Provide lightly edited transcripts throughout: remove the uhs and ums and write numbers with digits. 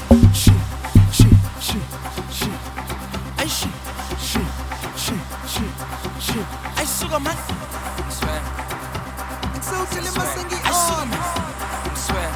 I sugar man. Swear. So tell him I sing it on. Swear.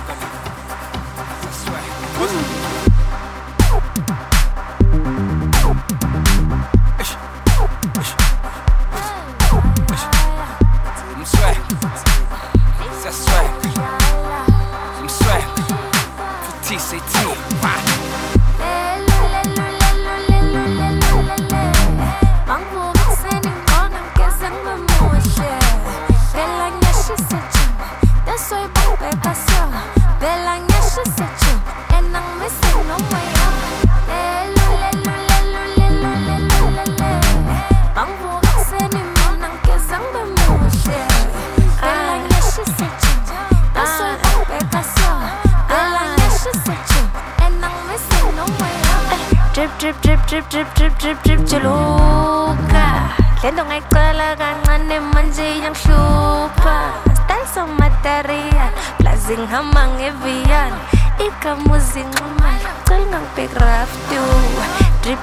Drip celuka Lendong ay kalagangan naman siyang syupa Style sa material Blazing hamang evian Ika musing umal Kal ngang pigraf tu Drip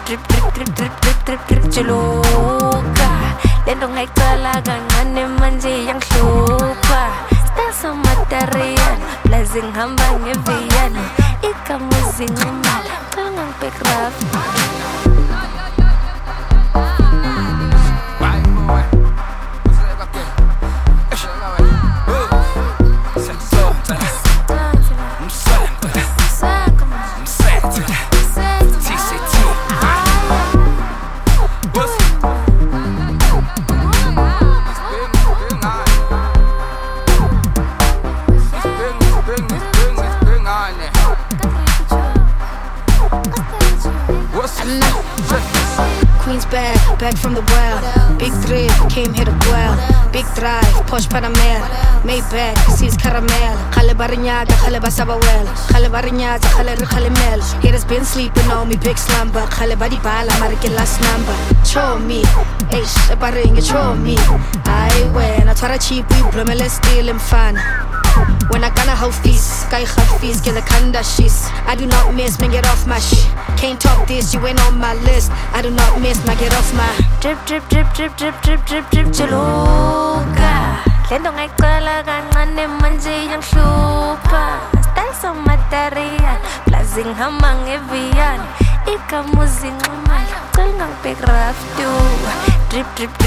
celuka Lendong ay kalagangan naman siyang syupa Style sa material Blazing hamang evian Ika musing umal Kal ngang pigraf Back from the well, big three, came here to dwell. Big drive, Porsche Panamera, Maybach, sees caramel. Khale barinyaga, khale basabawel, khale barinyaga, khale mel. Haters been sleeping on me, big slumber. Khale badi bala, marike last number. Show me, eish, baringa, show me. I when I try to cheap, we blumele stealing fun. When I gonna hoe feast, sky feast, get the kanda shis. I do not miss, man, get off my shit. Can't talk this, you ain't on my list. I do not miss, man, get off my Drip celuka Lendong ay kalagangan naman siyang syupa Style sa material Blazing hamang evian Ika musing umal Kal ngang pigraf tu Drip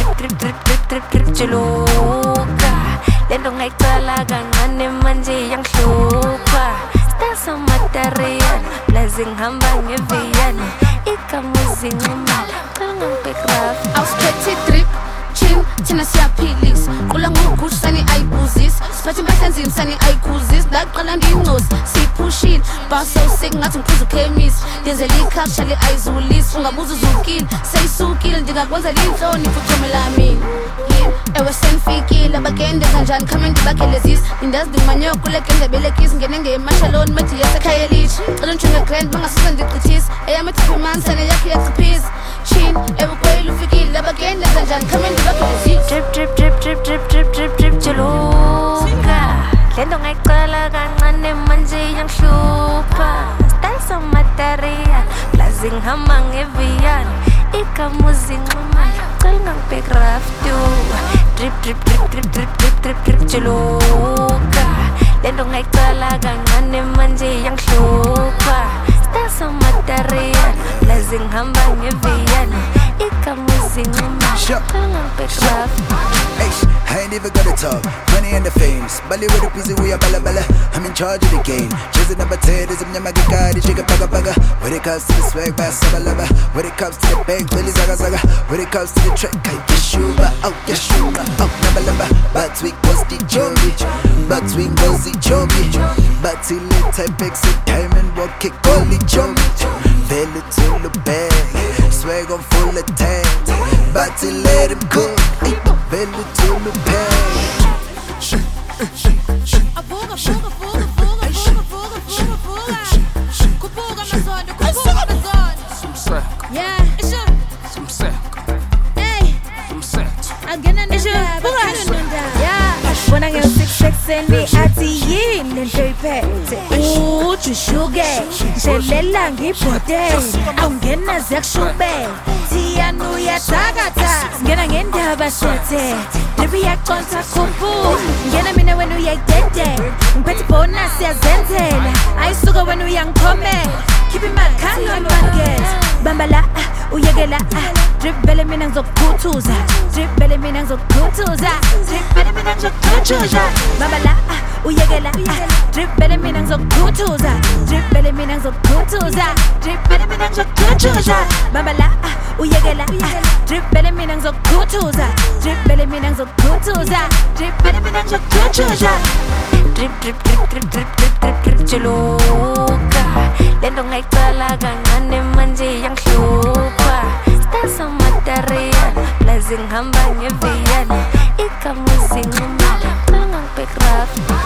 celuka Lendong ay kalagangan naman siyang syupa Style sa material Blazing hamang evian Ika musing umal Kal ngang pigraf Auspetty drip, chill, tina siyaphilisa Qula ngokush sani ayibuzisa Siphathi impahla enzima sani ayikuzisa Ndaqala ndincosi, siyiphushile Baso sick ngathi ngiphuza ukhemisi Ndenzela ikhak, shali ayizulisa Ungabuza uzukile, seyisukile Ndingakwenza linhloni futhumela mina Ewe senfikile, abagende kanjani Khame ndibakhelezisa Indazi ndimanyoko kule gende belekisi Ngene ngemashaloni, methi yasekhaya lithi Cela ntshunge grand, bangasuza ndichithisa Eyami ethiphi sane yakho yachiphisa Chin, ewe kweli ufikile Abagende kanjani, khame ndibakhelezisa Drip celuka Lendong ay kalagangan naman siyang syupa Style sa material Blazing hamang evian Ika musing umal Kal ngang pigraf tu Drip celuka Lendong ay kalagangan naman siyang syupa Style sa material Blazing hamang evian Ika musing umal Kal ngang pigraf I ain't even gotta talk, money and the fames Bali with a piece of we are bala bala I'm in charge of the game Chasing number 10 is a nyamagikari Shake a paga paga When it comes to the swag, bass sabalaba When it comes to the bank, Billy zaga zaga When it comes to the track, I yeshuba Oh yeshuba, oh namba lamba Batwig was the jombi Batwig was the jombi Batty lit type exit diamond walk kick all the jombi Velo to the bag Swag on full attack Batty let him cook Velo to the bag When I get 6'6" and the ATM and 3 packs. Ooh, ujushuke njelela ngibhode awungena zekushube thiyana uyathakatha ngena ngendaba sethe dripi yaconsa khumbu ngena mina wena uyayidede ngiphethe bonus yazenzela ayisuka wena uyangikhomela khipha imakhala market bamba la uyekela drip vele mina ngizokukhuthuza drip vele mina ngizokukhuthuza drip vele mina ngizokukhuthuza bamba la uyekela drip vele mina ngizokukhuthuza drip vele mina ngizokukhuthuza drip vele mina ngizokukhuthuza bamba la uyekela drip vele mina ngizokukhuthuza drip vele mina ngizokukhuthuza drip vele mina ngizokukhuthuza drip drip drip drip drip drip drip drip juluka lento ngayicala kancane manje yangihlupha style samaterial blazing hamba ngeviyana ikamuzi nxumala ngangibek rough